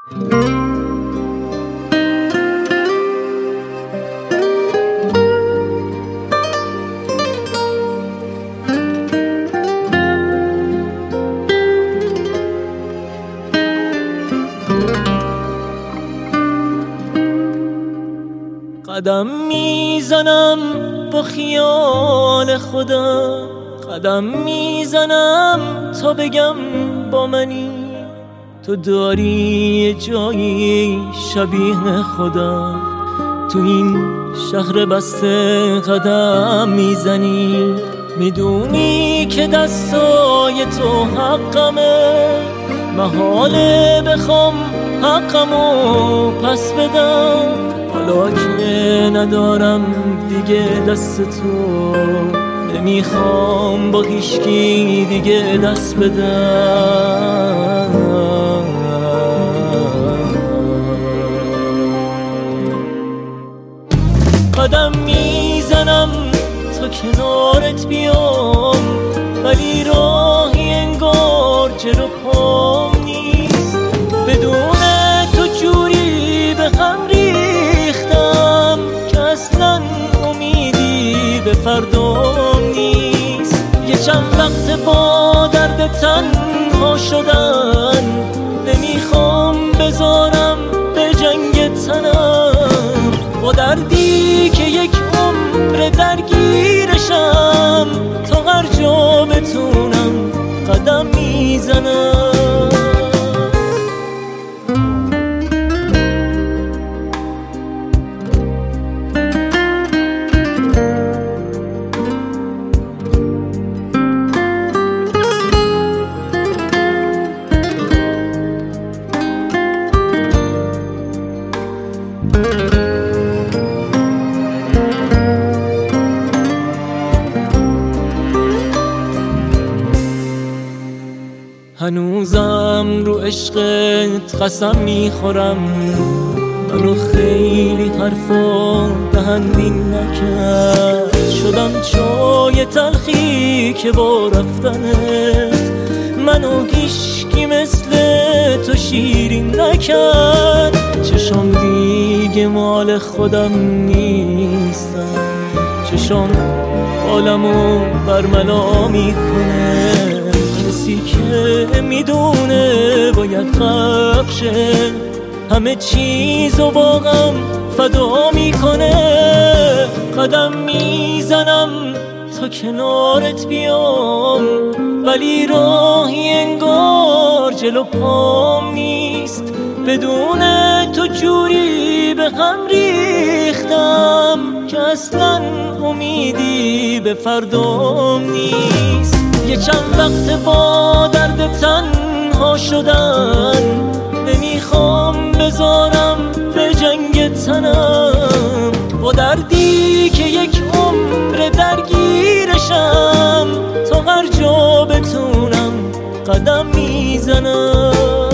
قدم میزنم با خیال خودم، قدم میزنم تا بگم با منی، تو داری یه جایی شبیه خودم، تو این شهر بسته قدم میزنی، میدونی که دستای تو حقمه، محاله بخوام حقمو پس بدم، حالا که ندارم دیگه دست تو، نمیخوام با هیچکی دیگه دست بدم. قدم میزنم تا کنارت بیام، ولی راهی انگار جلو پام نیست، بدون تو جوری به هم ریختم که اصلا امیدی به فردام نیست، یه چند وقت با درد تنها شدن، نمیخوام بذارم به جنگ تنم، با دردی که یک عمر درگیرشم، تا هر جا بتونم قدم میزنم. هنوزم رو عشقت قسم میخورم، منو خیلی حرفا دهندین نکرد، شدم چای تلخی که با رفتنت منو هیچکی مثل تو شیرین نکرد، چشام دیگه مال خودم نیستم، چشام حالمو برملا میکنه، کسی که میدونه باید قفشه، همه چیزو واقعا فدا میکنه، قدم میزنم تا کنارت بیام، ولی راهی انگار جلو پام نیست، بدون تو جوری به هم ریختم که اصلا امیدی به فردام نیست، یه چند وقت با درد تنها شدن، نمیخوام بذارم به جنگ تنم، با دردی که یک عمر درگیرشم، تا هر جا بتونم قدم میزنم.